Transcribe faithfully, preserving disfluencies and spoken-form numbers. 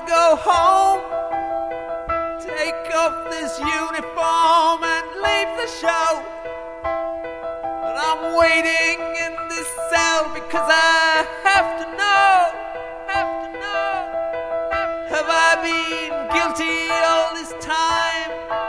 go home, take off this uniform and leave the show. But I'm waiting in this cell because I have to know, have to know, have I been guilty all this time?